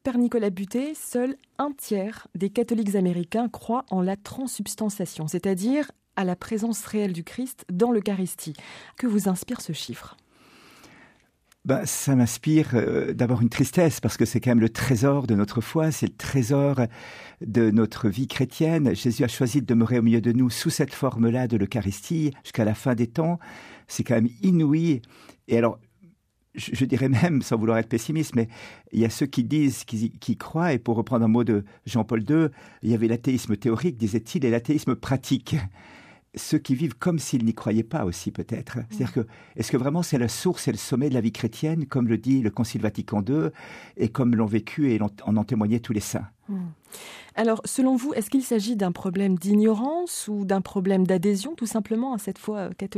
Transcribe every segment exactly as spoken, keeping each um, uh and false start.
Père Nicolas Butet, seul un tiers des catholiques américains croient en la transsubstantiation, c'est-à-dire à la présence réelle du Christ dans l'Eucharistie. Que vous inspire ce chiffre ? Ben, ça m'inspire euh, d'abord une tristesse, parce que c'est quand même le trésor de notre foi, c'est le trésor de notre vie chrétienne. Jésus a choisi de demeurer au milieu de nous sous cette forme-là de l'Eucharistie jusqu'à la fin des temps. C'est quand même inouï. Et alors, je, je dirais même, sans vouloir être pessimiste, mais il y a ceux qui disent, qui, qui croient, et pour reprendre un mot de Jean-Paul deux, il y avait l'athéisme théorique, disait-il, et l'athéisme pratique. Ceux qui vivent comme s'ils n'y croyaient pas aussi, peut-être. Mmh. C'est-à-dire que, est-ce que vraiment c'est la source et le sommet de la vie chrétienne, comme le dit le Concile Vatican deux, et comme l'ont vécu et en ont témoigné tous les saints? Mmh. Alors, selon vous, est-ce qu'il s'agit d'un problème d'ignorance ou d'un problème d'adhésion, tout simplement, à cette foi catholique ?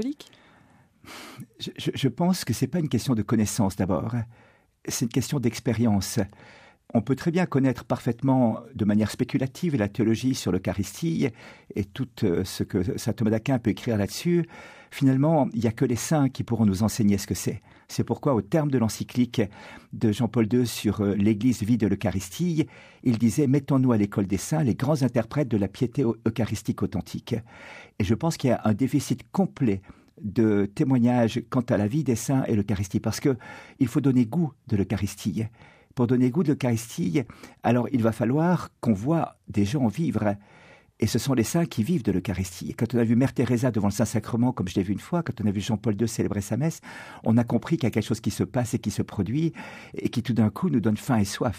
je, je, je pense que ce n'est pas une question de connaissance, d'abord. C'est une question d'expérience. On peut très bien connaître parfaitement, de manière spéculative, la théologie sur l'Eucharistie et tout ce que saint Thomas d'Aquin peut écrire là-dessus. Finalement, il n'y a que les saints qui pourront nous enseigner ce que c'est. C'est pourquoi, au terme de l'encyclique de Jean-Paul deux sur l'Église vie de l'Eucharistie, il disait « Mettons-nous à l'école des saints, les grands interprètes de la piété eucharistique authentique ». Et je pense qu'il y a un déficit complet de témoignages quant à la vie des saints et l'Eucharistie, parce qu'il faut donner goût de l'Eucharistie. Pour donner goût de l'Eucharistie, alors il va falloir qu'on voit des gens vivre. Et ce sont les saints qui vivent de l'Eucharistie. Et quand on a vu Mère Teresa devant le Saint-Sacrement, comme je l'ai vu une fois, quand on a vu Jean-Paul deux célébrer sa messe, on a compris qu'il y a quelque chose qui se passe et qui se produit, et qui tout d'un coup nous donne faim et soif.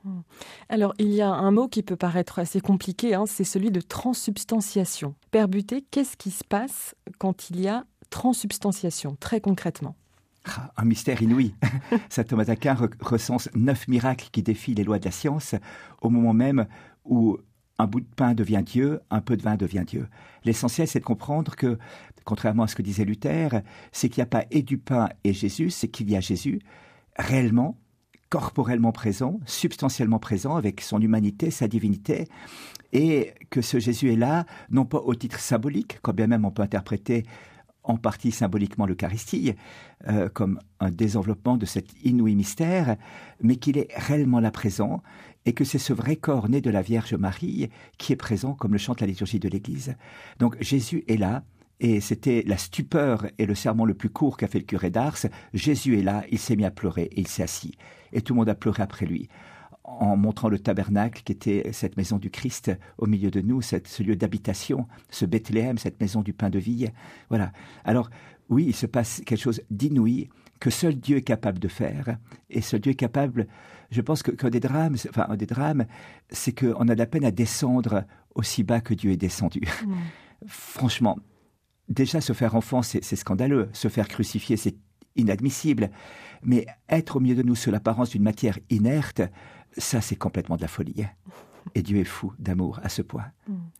Alors, il y a un mot qui peut paraître assez compliqué, hein, c'est celui de transsubstantiation. Père Butet, qu'est-ce qui se passe quand il y a transsubstantiation, très concrètement ? Un mystère inouï. Saint Thomas d'Aquin recense neuf miracles qui défient les lois de la science au moment même où un bout de pain devient Dieu, un peu de vin devient Dieu. L'essentiel, c'est de comprendre que, contrairement à ce que disait Luther, c'est qu'il n'y a pas et du pain et Jésus, c'est qu'il y a Jésus réellement, corporellement présent, substantiellement présent, avec son humanité, sa divinité, et que ce Jésus est là, non pas au titre symbolique, quand bien même on peut interpréter en partie symboliquement l'Eucharistie, euh, comme un désenveloppement de cet inouï mystère, mais qu'il est réellement là présent, et que c'est ce vrai corps né de la Vierge Marie qui est présent, comme le chante la liturgie de l'Église. Donc Jésus est là, et c'était la stupeur et le sermon le plus court qu'a fait le curé d'Ars. Jésus est là, il s'est mis à pleurer, et il s'est assis. Et tout le monde a pleuré après lui, en montrant le tabernacle qui était cette maison du Christ au milieu de nous, cette, ce lieu d'habitation, ce Bethléem, cette maison du pain de vie. Voilà. Alors, oui, il se passe quelque chose d'inouï que seul Dieu est capable de faire. Et seul Dieu est capable, je pense que, qu'un des drames, enfin, un des drames, c'est qu'on a de la peine à descendre aussi bas que Dieu est descendu. Mmh. Franchement, déjà se faire enfant, c'est, c'est scandaleux. Se faire crucifier, c'est inadmissible. Mais être au milieu de nous sous l'apparence d'une matière inerte, ça, c'est complètement de la folie. Et Dieu est fou d'amour à ce point.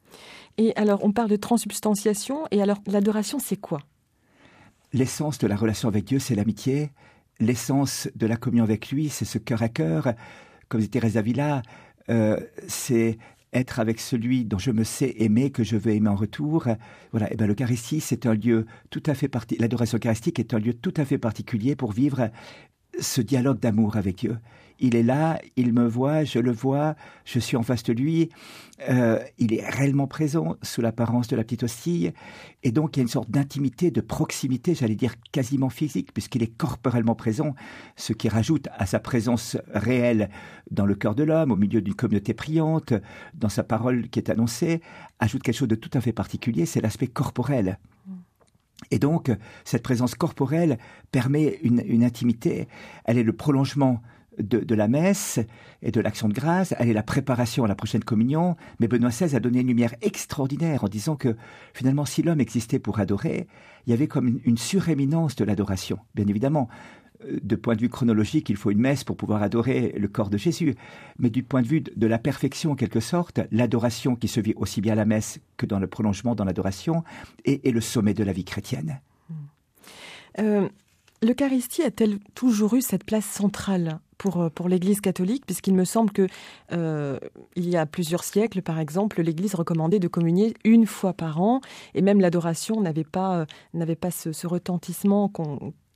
Et alors, on parle de transsubstantiation. Et alors, l'adoration, c'est quoi ? L'essence de la relation avec Dieu, c'est l'amitié. L'essence de la communion avec lui, c'est ce cœur à cœur. Comme dit Thérèse d'Avila, euh, c'est être avec celui dont je me sais aimer, que je veux aimer en retour. Voilà. Et ben, l'Eucharistie, c'est un lieu tout à fait parti... L'adoration eucharistique est un lieu tout à fait particulier pour vivre ce dialogue d'amour avec Dieu. Il est là, il me voit, je le vois, je suis en face de lui. Euh, il est réellement présent sous l'apparence de la petite hostie. Et donc, il y a une sorte d'intimité, de proximité, j'allais dire quasiment physique, puisqu'il est corporellement présent, ce qui rajoute à sa présence réelle dans le cœur de l'homme, au milieu d'une communauté priante, dans sa parole qui est annoncée, ajoute quelque chose de tout à fait particulier, c'est l'aspect corporel. Et donc, cette présence corporelle permet une, une intimité. Elle est le prolongement de, de la messe et de l'action de grâce. Elle est la préparation à la prochaine communion. Mais Benoît seize a donné une lumière extraordinaire en disant que, finalement, si l'homme existait pour adorer, il y avait comme une, une suréminence de l'adoration. Bien évidemment, de point de vue chronologique, il faut une messe pour pouvoir adorer le corps de Jésus. Mais du point de vue de la perfection, en quelque sorte, l'adoration qui se vit aussi bien à la messe que dans le prolongement, dans l'adoration, est, est le sommet de la vie chrétienne. Euh, L'Eucharistie a-t-elle toujours eu cette place centrale pour, pour l'Église catholique, puisqu'il me semble que euh, il y a plusieurs siècles, par exemple, l'Église recommandait de communier une fois par an, et même l'adoration n'avait pas, euh, n'avait pas ce, ce retentissement qu'on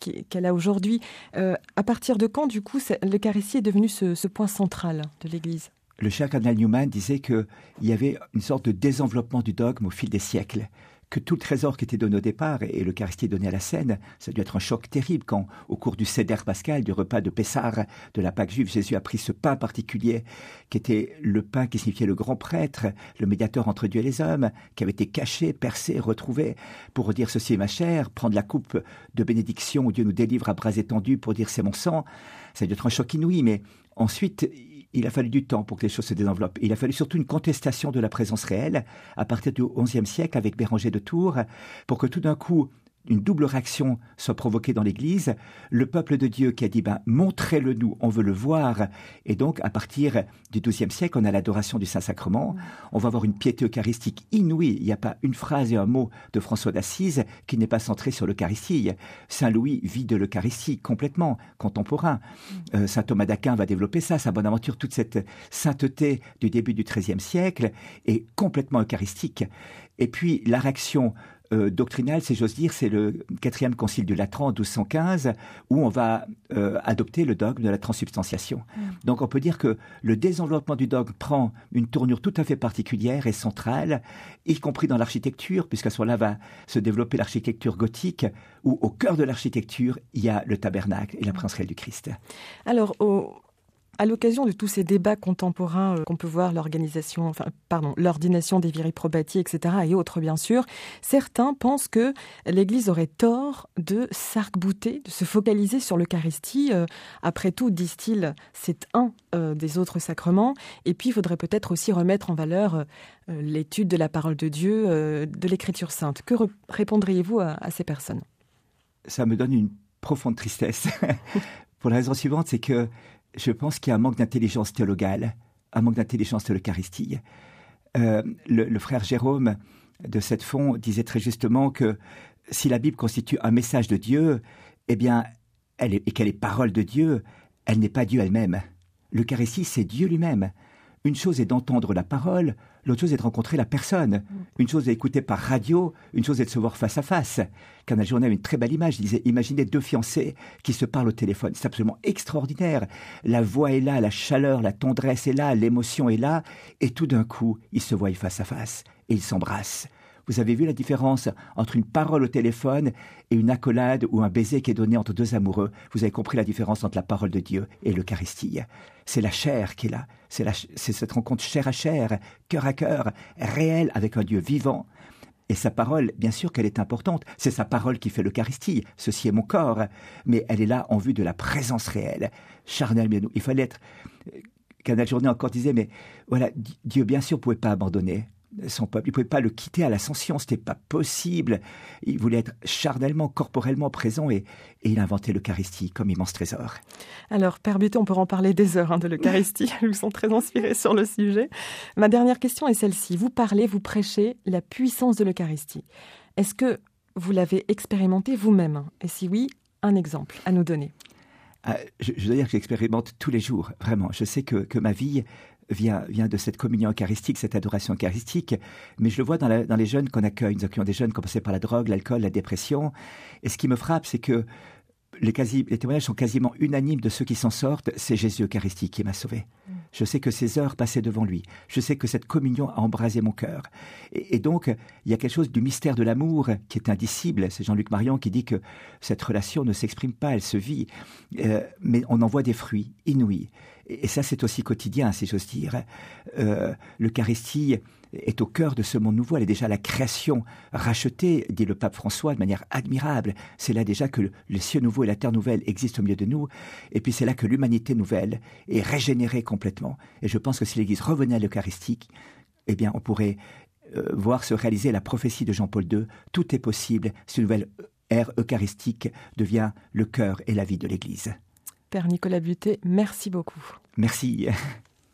qu'elle a aujourd'hui. Euh, à partir de quand, du coup, l'Eucharistie est devenue ce, ce point central de l'Église ? Le cher cardinal Newman disait qu'il y avait une sorte de désenveloppement du dogme au fil des siècles, que tout le trésor qui était donné au départ, et l'Eucharistie donné à la scène, ça a dû être un choc terrible quand, au cours du Seder pascal, du repas de Pessah, de la Pâque juive, Jésus a pris ce pain particulier, qui était le pain qui signifiait le grand prêtre, le médiateur entre Dieu et les hommes, qui avait été caché, percé, retrouvé, pour redire ceci est ma chair, prendre la coupe de bénédiction où Dieu nous délivre à bras étendus pour dire c'est mon sang. Ça a dû être un choc inouï, mais ensuite, il a fallu du temps pour que les choses se développent. Il a fallu surtout une contestation de la présence réelle à partir du onzième siècle avec Béranger de Tours pour que tout d'un coup une double réaction soit provoquée dans l'Église. Le peuple de Dieu qui a dit ben, « montrez-le nous, on veut le voir ». Et donc, à partir du douzième siècle, on a l'adoration du Saint-Sacrement. On va avoir une piété eucharistique inouïe. Il n'y a pas une phrase et un mot de François d'Assise qui n'est pas centré sur l'Eucharistie. Saint Louis vit de l'Eucharistie complètement, contemporain. Euh, Saint Thomas d'Aquin va développer ça, sa Bonaventure, toute cette sainteté du début du treizième siècle est complètement eucharistique. Et puis, la réaction Euh, doctrinal, si j'ose dire, c'est le quatrième concile du Latran en douze cent quinze où on va euh, adopter le dogme de la transsubstantiation. Mmh. Donc on peut dire que le désenveloppement du dogme prend une tournure tout à fait particulière et centrale, y compris dans l'architecture, puisqu'à ce moment-là va se développer l'architecture gothique, où au cœur de l'architecture, il y a le tabernacle et la présence réelle du Christ. Alors, au... À l'occasion de tous ces débats contemporains euh, qu'on peut voir, l'organisation, enfin, pardon, l'ordination des viri probati, et cetera, et autres bien sûr, certains pensent que l'Église aurait tort de s'arc-bouter, de se focaliser sur l'Eucharistie. Euh, après tout, disent-ils, c'est un euh, des autres sacrements. Et puis, il faudrait peut-être aussi remettre en valeur euh, l'étude de la parole de Dieu, euh, de l'Écriture sainte. Que re- répondriez-vous à, à ces personnes ? Ça me donne une profonde tristesse. Pour la raison suivante, c'est que je pense qu'il y a un manque d'intelligence théologale, un manque d'intelligence de l'Eucharistie. Euh, le, le frère Jérôme de Cette-Fond disait très justement que si la Bible constitue un message de Dieu, eh bien, elle est, et qu'elle est parole de Dieu, elle n'est pas Dieu elle-même. L'Eucharistie, c'est Dieu lui-même. Une chose est d'entendre la parole, l'autre chose est de rencontrer la personne. Une chose est d'écouter par radio, une chose est de se voir face à face. Cardinal Journet avait une très belle image, il disait, imaginez deux fiancés qui se parlent au téléphone. C'est absolument extraordinaire. La voix est là, la chaleur, la tendresse est là, l'émotion est là, et tout d'un coup, ils se voient face à face et ils s'embrassent. Vous avez vu la différence entre une parole au téléphone et une accolade ou un baiser qui est donné entre deux amoureux. Vous avez compris la différence entre la parole de Dieu et l'Eucharistie. C'est la chair qui est là. C'est, la, c'est cette rencontre chair à chair, cœur à cœur, réelle avec un Dieu vivant. Et sa parole, bien sûr qu'elle est importante. C'est sa parole qui fait l'Eucharistie. Ceci est mon corps. Mais elle est là en vue de la présence réelle. Charnel, bien nous. Il fallait être... Cardinal Journet encore disait, mais voilà, Dieu, bien sûr, ne pouvait pas abandonner son peuple. Il ne pouvait pas le quitter à l'ascension, ce n'était pas possible. Il voulait être charnellement, corporellement présent et, et il inventait l'Eucharistie comme immense trésor. Alors, Père Buteau, on pourra en parler des heures hein, de l'Eucharistie. Nous sommes très inspirés sur le sujet. Ma dernière question est celle-ci. Vous parlez, vous prêchez la puissance de l'Eucharistie. Est-ce que vous l'avez expérimenté vous-même ? Et si oui, un exemple à nous donner. Ah, je, je dois dire que j'expérimente tous les jours, vraiment. Je sais que, que ma vie vient, vient de cette communion eucharistique, cette adoration eucharistique, mais je le vois dans, la, dans les jeunes qu'on accueille. Nous accueillons des jeunes commencés par la drogue, l'alcool, la dépression. Et ce qui me frappe, c'est que les, quasi, les témoignages sont quasiment unanimes de ceux qui s'en sortent. C'est Jésus eucharistique qui m'a sauvé. Mmh. Je sais que ces heures passaient devant lui. Je sais que cette communion a embrasé mon cœur. Et, et donc, il y a quelque chose du mystère de l'amour qui est indicible. C'est Jean-Luc Marion qui dit que cette relation ne s'exprime pas, elle se vit. Euh, mais on en voit des fruits inouïs. Et ça, c'est aussi quotidien, si j'ose dire. Euh, L'Eucharistie est au cœur de ce monde nouveau. Elle est déjà la création rachetée, dit le pape François, de manière admirable. C'est là déjà que le ciel nouveau et la terre nouvelle existent au milieu de nous. Et puis c'est là que l'humanité nouvelle est régénérée complètement. Et je pense que si l'Église revenait à l'Eucharistie, eh bien, on pourrait euh, voir se réaliser la prophétie de Jean-Paul deux. Tout est possible si une nouvelle ère eucharistique devient le cœur et la vie de l'Église. Père Nicolas Butet, merci beaucoup. Merci.